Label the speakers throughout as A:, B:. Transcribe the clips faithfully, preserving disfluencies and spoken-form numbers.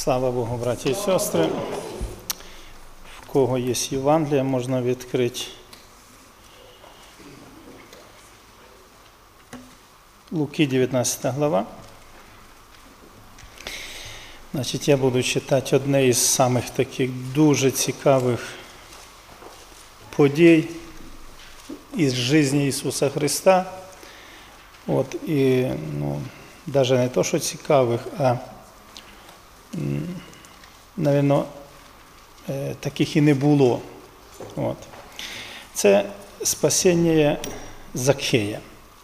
A: Слава Богу, браті і сестри. В кого є Євангелія, можна відкрити Луки, дев'ятнадцята глава. Значить, я буду читати одне із самих таких дуже цікавих подій із життя Ісуса Христа. От, і, ну, навіть не то, що цікавих, а, мабуть, таких і не було. От. Це спасіння Закхея.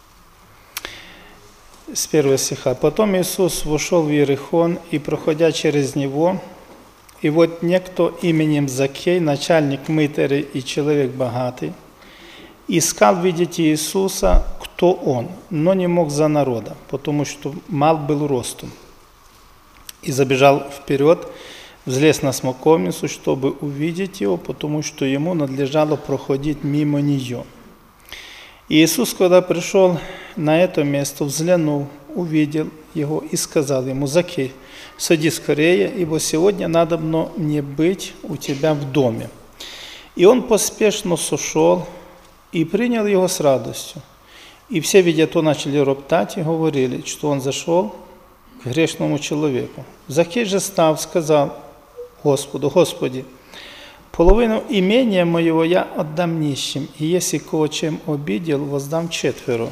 A: С первого стиха. «Потом Иисус вошел в Иерихон, и, проходя через него, и вот некто именем Закхей, начальник мытарей и человек богатый, искал видеть Иисуса, кто он, но не мог за народа, потому что мал был ростом. И забежал вперед, взлез на смоковницу, чтобы увидеть его, потому что ему надлежало проходить мимо нее. И Иисус, когда пришел на это место, взглянул, увидел его и сказал ему: Закхей, сойди скорее, ибо сегодня надобно мне быть у тебя в доме. И он поспешно сошел и принял его с радостью. И все, видя то, начали роптать и говорили, что он зашел к грешному человеку. Закхей же став, сказал Господу: Господи, половину имения моего я отдам нищим, и если кого чем обидел, воздам четверо.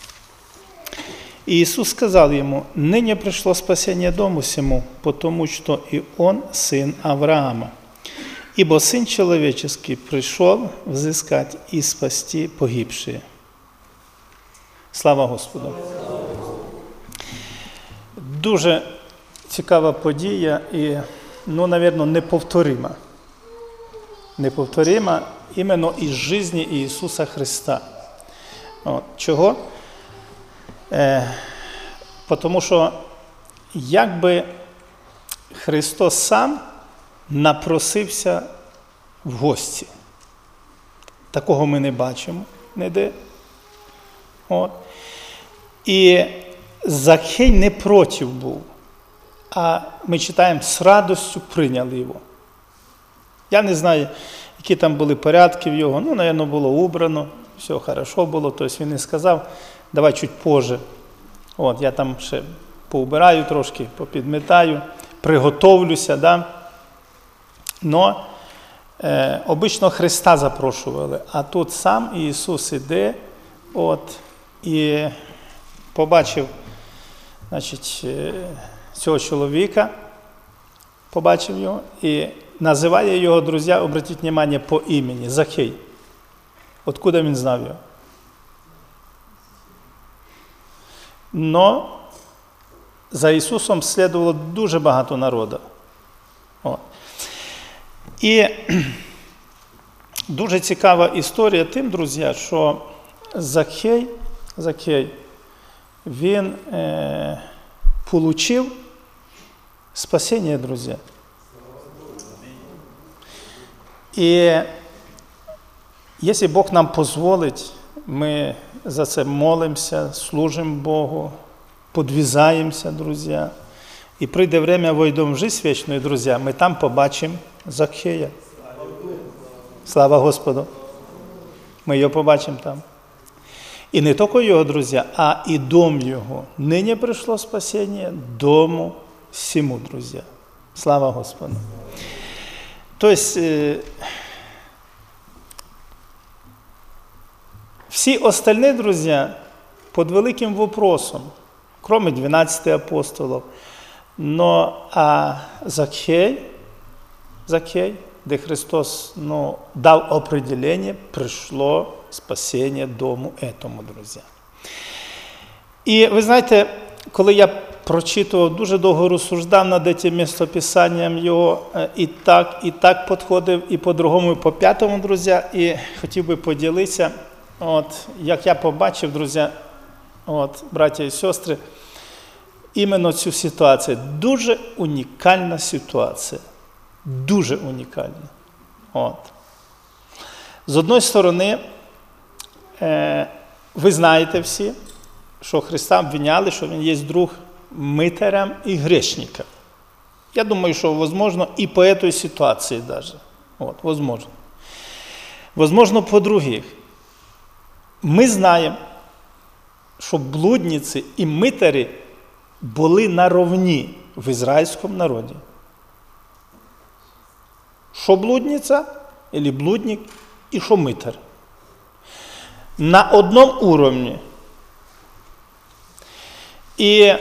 A: И Иисус сказал ему: ныне пришло спасение дому сему, потому что и он сын Авраама. Ибо Сын Человеческий пришел взыскать и спасти погибшие». Слава Господу! Дуже цікава подія і, ну, напевно, неповторима. Неповторима іменно із житті Ісуса Христа. От. Чого? Е, тому що якби Христос сам напросився в гості. Такого ми не бачимо ніде. От. І Закхей не проти був, а ми читаємо, з радістю прийняли його. Я не знаю, які там були порядки в його, ну, мабуть, було убрано, все хорошо було, тобто він не сказав, давай чуть позже, от, я там ще поубираю трошки, попідметаю, приготовлюся, да. Но е, обично Христа запрошували, а тут сам Ісус іде, от, і побачив, значить, цього чоловіка, побачив його, і називає його, друзі, обратіть увагу, по імені, Закхей. Откуда він знав його? Но за Ісусом слідувало дуже багато народу. От. І дуже цікава історія тим, друзі, що Закхей, Закхей, він е, получив спасіння, друзі. І якщо Бог нам дозволить, ми за це молимося, служимо Богу, подвізаємося, друзі. І прийде время, войдемо в життя вічну, друзі, ми там побачимо Закхея. Слава Господу! Ми його побачимо там. І не тільки його, друзі, а і дом його. Нині прийшло спасіння дому всьому, друзі. Слава Господу! Тобто, всі остальні, друзі, під великим вопросом, кроме дванадцяти апостолів, но а Закхей, Закхей, де Христос, ну, дав определення, прийшло спасіння дому этому, друзі. І ви знаєте, коли я прочитував, дуже довго розсуждав над цим місцеписанням його, і так, і так підходив, і по-другому, і по п'ятому, друзі, і хотів би поділитися, от, як я побачив, друзі, от, браття і сестри, іменно цю ситуацію. Дуже унікальна ситуація. Дуже унікальна. От. З одної сторони, е, ви знаєте всі, що Христа обвиняли, що він є друг митарям і грешникам. Я думаю, что возможно и по этой ситуации даже. Вот, возможно. Возможно, по других. Ми знаємо, що блудниці і митарі були наравні в ізраїльському народі. Що блудниця, або блудник, і що митар. На одному уровні. І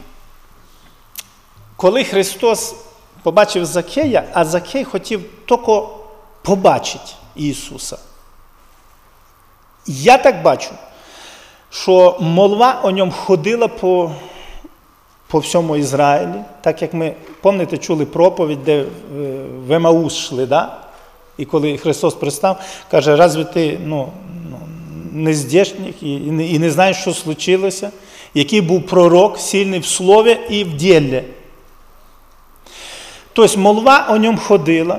A: коли Христос побачив Закея, а Закей хотів тільки побачити Ісуса. Я так бачу, що молва о ньому ходила по, по всьому Ізраїлі, так як ми, пам'ятаєте, чули проповідь, де в Емаус йшли, да? І коли Христос пристав, каже, разве ти ну, ну, не здешніх і, і, не, і не знаєш, що случилося? Який був пророк, сильний в слові і в ділі. Тобто молва о ньому ходила.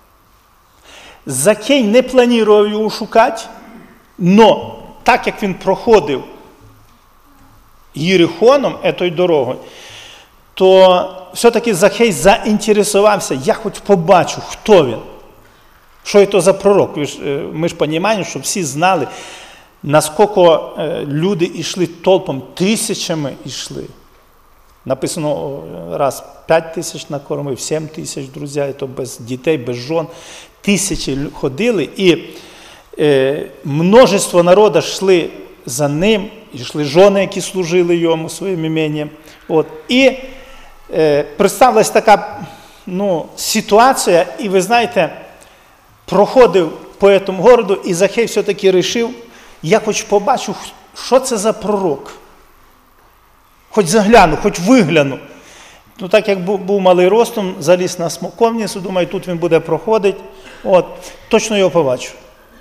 A: Закей не планував його шукати, но так як він проходив Єрихоном, цією дорогою, то все-таки Закей заінтересувався, я хоч побачу, хто він. Що це за пророк? Ми ж, ми ж розуміємо, що всі знали, наскільки люди йшли толпом, тисячами йшли. Написано, раз п'ять тисяч накормив, сім тисяч, друзі, це без дітей, без жон. Тисячі ходили, і е, множество народу йшли за ним, йшли жони, які служили йому своїм іменем. От. І е, представилась така ну, ситуація, і ви знаєте, проходив по цьому городу, і Закей все-таки вирішив, я хоч побачу, що це за пророк. Хоч загляну, хоч вигляну. Ну, так як був, був малий ростом, заліз на смоковницю, думаю, тут він буде проходити, от, точно його побачу.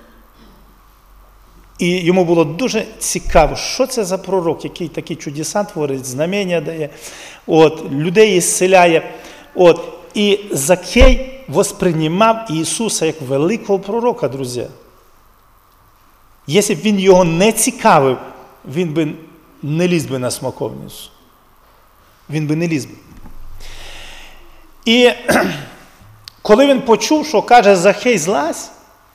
A: І йому було дуже цікаво, що це за пророк, який такі чудеса творить, знамення дає, от, людей ісцеляє. От, і Закей восприймав Ісуса як великого пророка, друзі. Якщо б він його не цікавив, він би не ліз би на смоковницю. Він би не ліз би. І коли він почув, що каже Закей, злазь,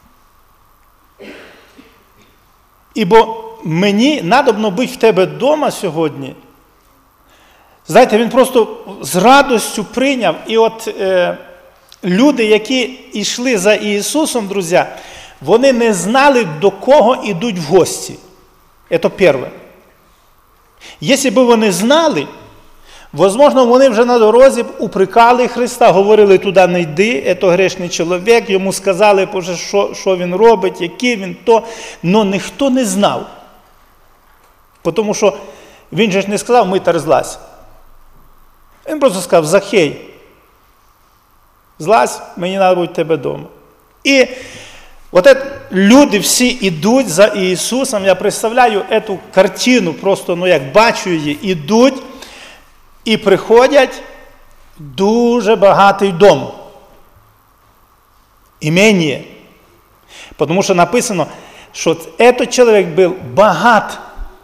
A: ібо мені надобно бути в тебе вдома сьогодні. Знаєте, він просто з радістю прийняв. І от е, люди, які йшли за Ісусом, друзі, вони не знали, до кого йдуть в гості. Це перше. Якщо б вони знали, можливо, вони вже на дорозі б упрекали Христа, говорили, туди не йди, це грішний чоловік, йому сказали, що, що він робить, який він то, але ніхто не знав. Тому що він же ж не сказав, митар, злазь. Він просто сказав, Закей, злазь, мені треба бути в тебе вдома. І от люди всі йдуть за Ісусом, я представляю цю картину, просто, ну як бачу її, йдуть і приходять в дуже багатий дом. Імення. Тому що написано, що цей чоловік був багат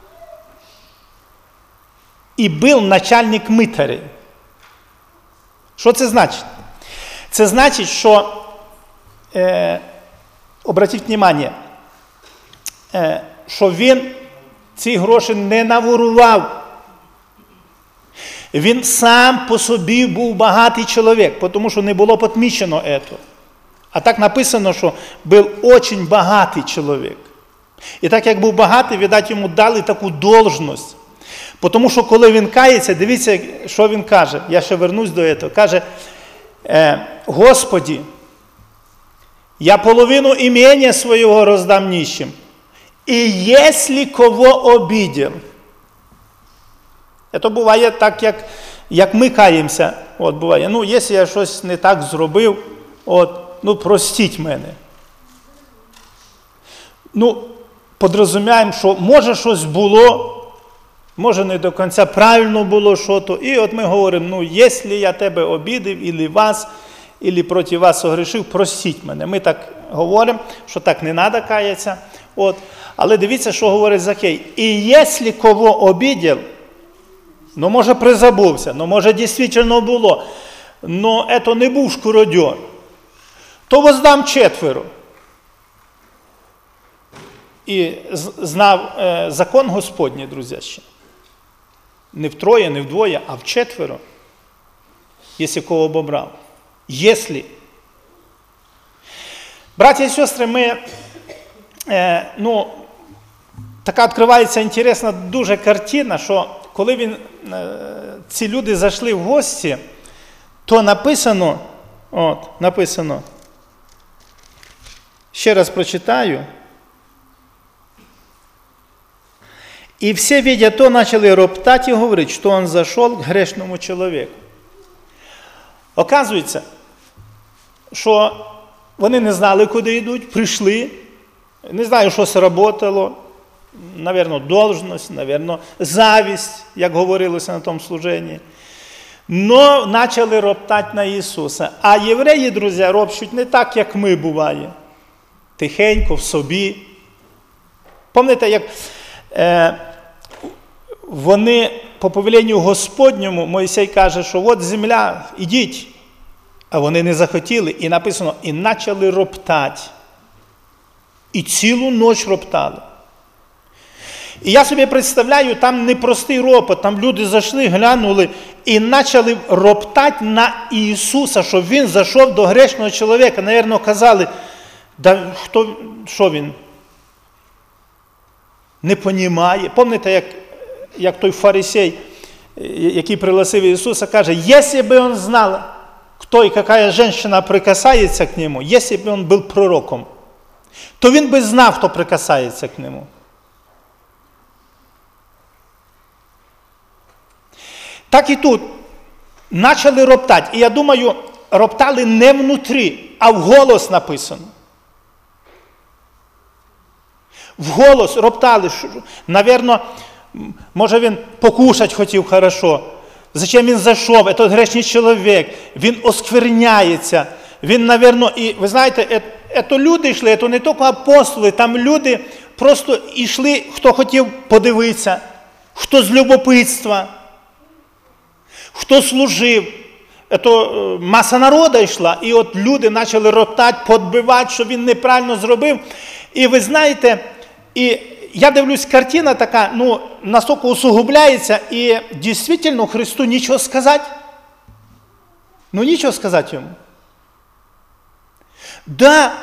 A: і був начальник митарів. Що це значить? Це значить, що е, обратіть увагу, е, що він ці гроші не наворував. Він сам по собі був багатий чоловік, тому що не було підмічено це. А так написано, що був дуже багатий чоловік. І так як був багатий, видать, йому дали таку должність. Тому що коли він кається, дивіться, що він каже. Я ще вернусь до цього. Каже, Господи, я половину імення свого роздам нищим. І якщо кого обидел. Це буває так, як, як ми каємося. От буває, ну, якщо я щось не так зробив, от, ну, простіть мене. Ну, подрозуміємо, що може щось було, може не до кінця правильно було щось, і от ми говоримо, ну, якщо я тебе обідав, або вас, або проти вас согрішив, простіть мене. Ми так говоримо, що так не треба каятися. От. Але дивіться, що говорить Закей. І якщо кого обідав, ну, може, призабувся, ну, може, дійсно було. но это не був шкуродьор, то воздам четверо. І знав е, закон Господній, друзі, ще. Не втроє, не вдвоє, а вчетверо, якщо кого обобрав. Якщо. Браті і сестри, ми, е, ну, така відкривається інтересна дуже картина, що коли він, е, ці люди зайшли в гості, то написано, от, написано, ще раз прочитаю, и все, видя то, начали роптать и говорить, что он зашел к грешному человеку. Оказується, що вони не знали, куди йдуть, прийшли, не знаю, що сработало, навірно, должність, навірно, завість, як говорилося на тому служенні. Но почали роптати на Ісуса. А євреї, друзі, ропщуть не так, як ми буває. Тихенько, в собі. Пам'ятаєте, як е, вони по повеленню Господньому, Мойсей каже, що от земля, ідіть. А вони не захотіли. І написано, і почали роптати. І цілу ніч роптали. І я собі представляю, там непростий ропот, там люди зайшли, глянули і почали роптати на Ісуса, що Він зайшов до грешного чоловіка. Навірно, казали, да хто, що Він? Не понімає. Пам'ятаєте, як, як той фарисей, який пригласив Ісуса, каже, якщо б він знав, хто і яка жінка прикасається к нему, якщо б він був пророком, то він би знав, хто прикасається к нему. Так і тут. Почали роптати. І я думаю, роптали не внутрі, а вголос написано. Вголос роптали. Навірно, може він покушать хотів хорошо. Зачем він зайшов? Це грешний чоловік. Він оскверняється. Він, навірно, і, ви знаєте, це люди йшли, це не тільки апостоли, там люди просто йшли, хто хотів подивитися, хто з любопитства, хто служив. Це маса народу йшла, і от люди почали роптати, подбивати, що він неправильно зробив. І ви знаєте, і я дивлюсь, картина така, ну, настільки усугубляється, і дійсно Христу нічого сказати. Ну, нічого сказати йому. Да,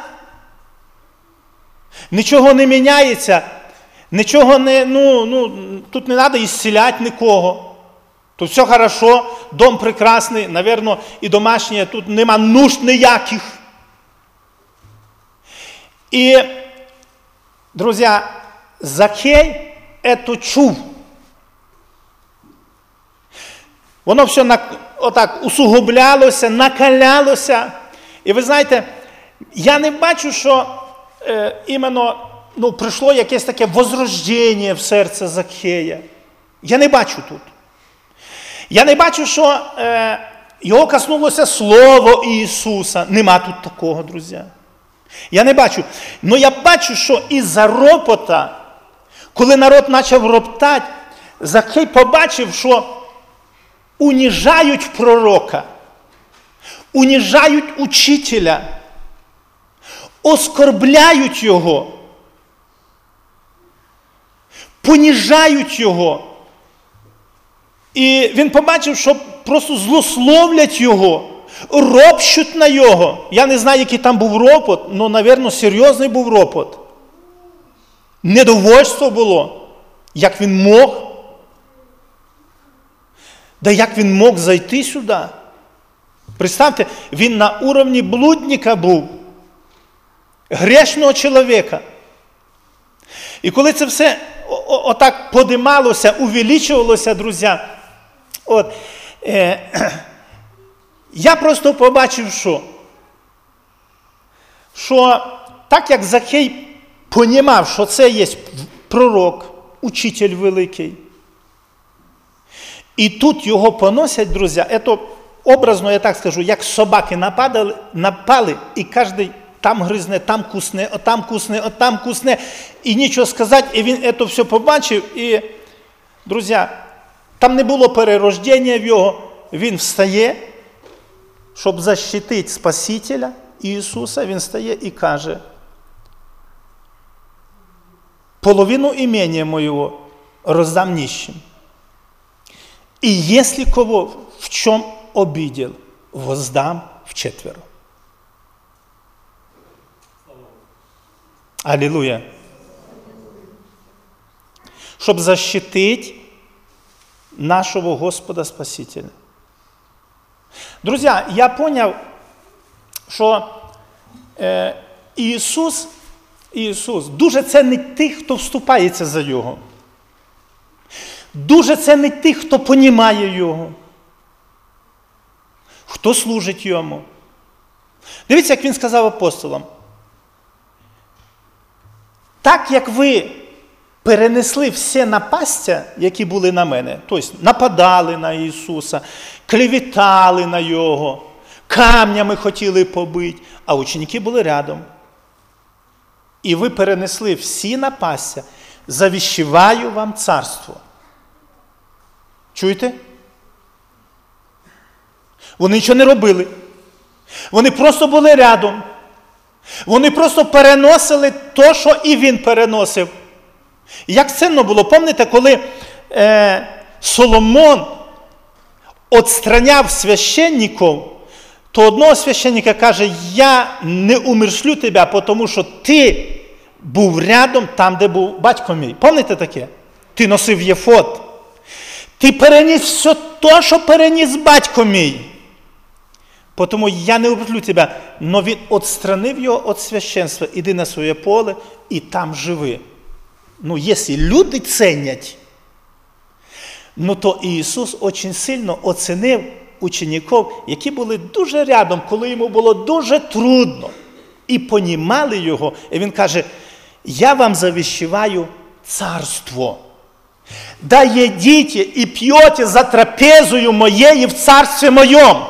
A: нічого не міняється, нічого не, ну, ну, тут не треба ісціляти нікого. Тут все хорошо, дом прекрасний, навірно, і домашнє, тут нема нужд ніяких. І, друзі, Закхей це чув. Воно все на, отак усугублялося, накалялося. І ви знаєте, я не бачу, що е, іменно ну, прийшло якесь таке возрождення в серце Закхея. Я не бачу тут. Я не бачу, що е, його коснулося Слово Ісуса. Нема тут такого, друзі. Я не бачу. Но я бачу, що із-за ропота, коли народ почав роптати, Закхей побачив, що уніжають пророка, уніжають учителя, оскорбляють його, поніжають його. І він побачив, що просто злословлять його, ропщуть на його. Я не знаю, який там був ропот, але, мабуть, серйозний був ропот. Недовольство було. Як він мог? Да як він мог зайти сюди? Представте, він на уровні блудника був. Грешного чоловіка. І коли це все отак подималося, увеличувалося, друзі, от, е, я просто побачив, що, що так як Закхей понімав, що це є пророк, учитель великий, і тут його поносять, друзі, це образно, я так скажу, як собаки нападали, напали, і кожен там гризне, там кусне, отам кусне, отам кусне, і нічого сказати, і він це все побачив, і, друзі, там не було перерождення в його, він встає, щоб защитити Спасителя Ісуса, він стає і каже: половину імення моєго роздам нищим. І якщо кого в чому обидел, воздам вчетверо. Аллилуйя. Щоб защитити нашого Господа Спасителя. Друзі, я поняв, що е, Ісус, Ісус дуже цінить тих, хто вступається за Його. Дуже цінить тих, хто понімає Його. Хто служить Йому. Дивіться, як Він сказав апостолам. Так, як ви перенесли всі напастя, які були на мене, тобто нападали на Ісуса, клеветали на Його, камнями хотіли побити, а ученики були рядом. І ви перенесли всі напастя, завіщуваю вам царство. Чуєте? Вони нічого не робили. Вони просто були рядом. Вони просто переносили те, що і він переносив. Як цінно було, пам'ятаєте, коли е, Соломон відстраняв священників, то одного священника каже: я не умершлю тебе, тому що ти був рядом там, де був батько мій. Пам'ятаєте таке? Ти носив єфод. Ти переніс все те, що переніс батько мій. Тому я не умершлю тебе. Но він відстранив його від священства. Іди на своє поле і там живи. Ну, якщо люди цінять, ну то Ісус дуже сильно оцінив учнів, які були дуже рядом, коли йому було дуже трудно, і понімали його. І він каже: я вам завіщуваю царство. Да едите и пьете за трапезою моєю в царстві моєму.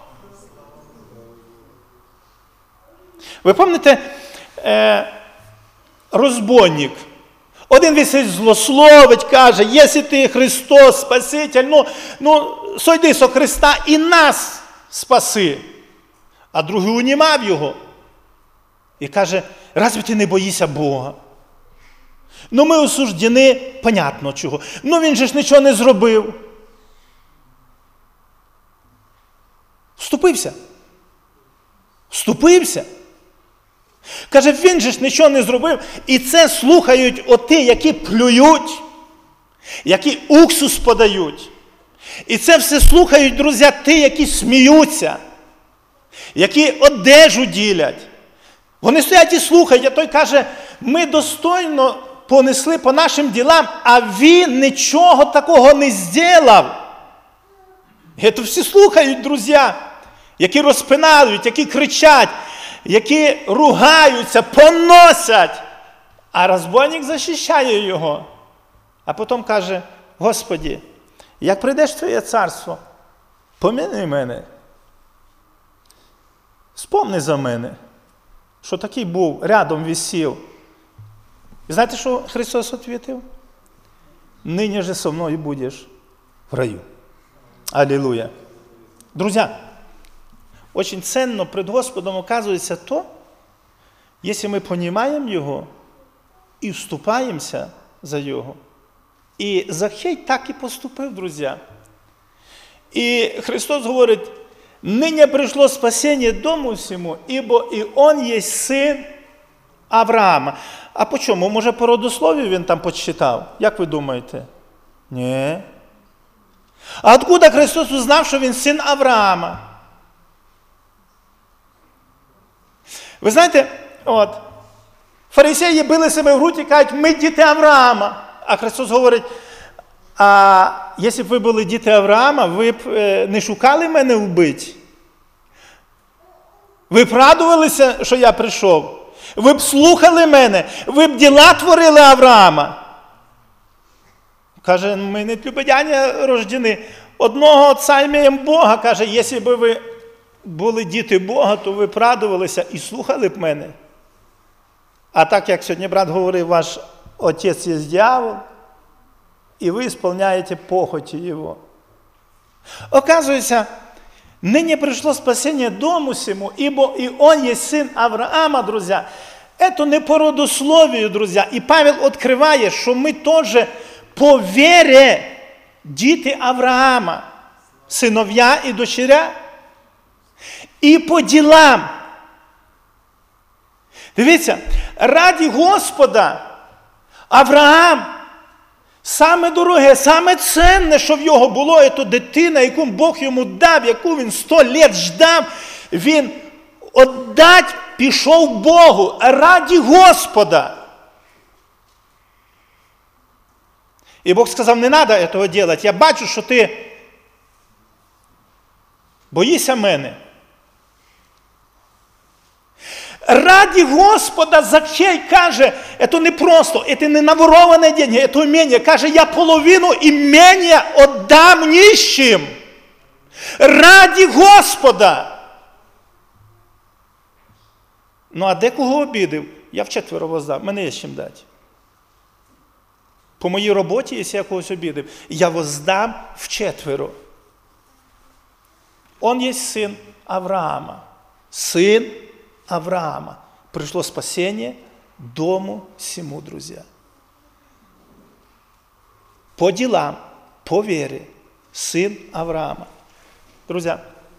A: Ви пам'ятаєте, е, розбойник? Один висить злословить, каже: якщо ти Христос, Спаситель, ну, ну сойди со Христа і нас спаси. А другий унімав його і каже: разве ти не боїшся Бога? Ну ми осуждені, понятно чого. Ну він же ж нічого не зробив. Вступився. Вступився. Каже, він же ж нічого не зробив. І це слухають оті, які плюють, які уксус подають. І це все слухають, друзі, ті, які сміються, які одежу ділять. Вони стоять і слухають, а той каже: ми достойно понесли по нашим ділам, а він нічого такого не зробив. І це всі слухають, друзі, які розпинають, які кричать, які ругаються, поносять. А розбойник захищає його. А потім каже: Господи, як прийдеш в Твоє царство, поміни мене. Спомни за мене, що такий був, рядом висів. І знаєте, що Христос відповів? Нині же со мною будеш в раю. Аллилуйя. Друзі, очень ценно пред Господом оказується то, якщо ми розуміємо Його і вступаємося за Його. І Захей так і поступив, друзі. І Христос говорить: нині прийшло спасіння дому всьому, ібо і он є син Авраама. А по чому? Може, по родословію він там почитав? Як ви думаєте? Ні. А откуда Христос узнав, що він син Авраама? Ви знаєте, от, фарисеї били себе в грудь і кажуть: ми діти Авраама. А Христос говорить: а якщо б ви були діти Авраама, ви б не шукали мене вбити? Ви б радувалися, що я прийшов? Ви б слухали мене? Ви б діла творили Авраама? Каже: ми не тлюбодяння рождені. Одного отця імеємо Бога. Каже: якщо б ви були діти Бога, то ви б радувалися і слухали б мене. А так, як сьогодні брат говорив, ваш отець є дьявол, і ви виконуєте похоті його. Оказується, Ныне пришло спасение дому сему, ибо и он есть сын Авраама, друзья. Это не по родословию, друзья. И Павел открывает, что мы тоже по вере дети Авраама, сыновья и дочеря, и по делам. Дивіться, раді Господа Авраам саме дороге, саме ценне, що в його було, це дитина, яку Бог йому дав, яку він сто літ ждав, він віддать пішов Богу раді Господа. І Бог сказав, не треба цього робити, я бачу, що ти боїшся мене. Ради Господа Закхей каже, это не просто, это не наворованные деньги, это имение. Каже, я половину имения отдам нищим. Ради Господа. Ну, а декого обідив? Я вчетверо воздав, мене є з чим дати. По моїй роботі, якщо я когось обідив, я воздам вчетверо. Он є син Авраама. Син Авраама. Пришло спасение дому сему, друзья. По делам, по вере. Сын Авраама. Друзья,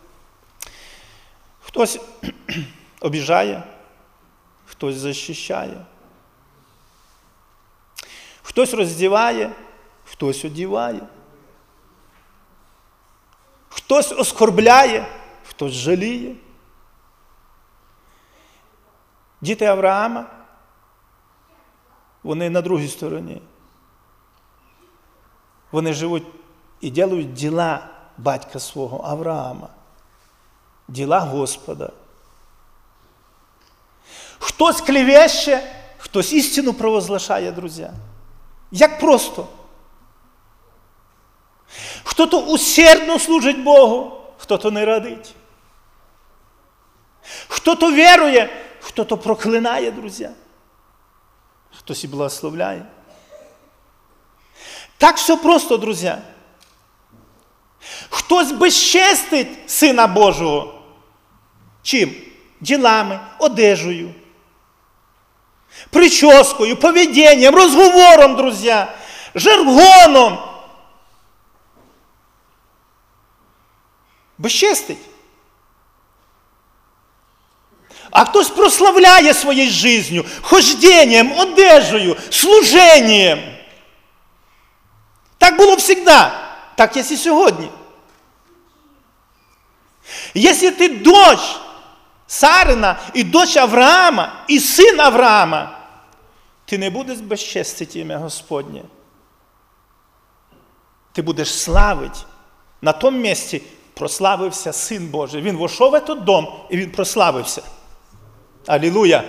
A: хтось обіжає, хтось захищає, хтось роздіває, хтось одіває, хтось оскорбляє, хтось жаліє. Діти Авраама, вони на другій стороні. Вони живуть і ділають діла батька свого Авраама. Діла Господа. Хтось клевеще, хтось істину провозглашає, друзі. Як просто. Хто-то усердно служить Богу, хто-то не радить. Хто-то вірує, хто-то проклинає, друзі. Хтось і благословляє. Так все просто, друзі. Хтось безчестить Сина Божого. Чим? Ділами, одежею, прическою, поведінням, розговором, друзі, жаргоном. Безчестить. А хтось прославляє своєю життю, хожденням, одежею, служенням. Так було завжди, так є і сьогодні. Якщо ти дочь Сарина і дочь Авраама, і син Авраама, ти не будеш безчестити ім'я Господнє. Ти будеш славити. На тому місці прославився Син Божий. Він війшов в цей дом, і він прославився. Аллилуйя!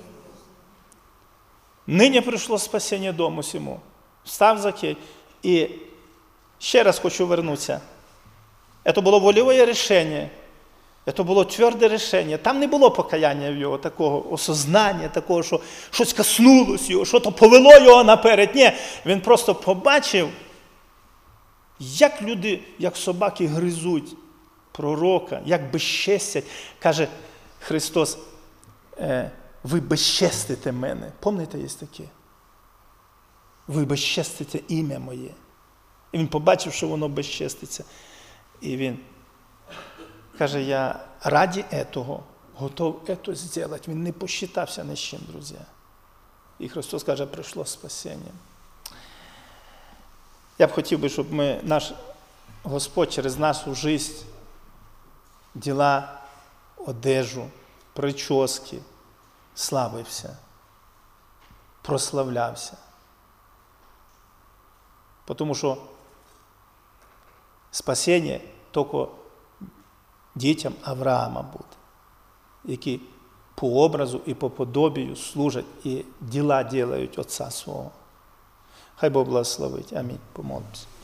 A: Нині прийшло спасіння дому сему. Встав Закхей. І ще раз хочу вернутися. Це було вольове рішення. Це було тверде рішення. Там не було покаяння в його, такого осознання, такого, що щось коснулося його, що то повело його наперед. Ні, він просто побачив, як люди, як собаки гризуть пророка, як безчестять. Каже Христос, ви безчестите мене. Пам'ятаєте, є таке? Ви безчестите ім'я моє. І він побачив, що воно безчеститься. І він каже, я раді цього готов це зробити. Він не посчитався ні з чим, друзі. І Христос каже, прийшло спасіння. Я б хотів би, щоб ми, наш Господь через нашу життя, діла, одежу, прически, славився, прославлявся. Тому що спасіння тільки дітям Авраама буде, які по образу і по подобію служать і діла роблять Отця свого. Хай Бог благословить. Амінь. Помолимося.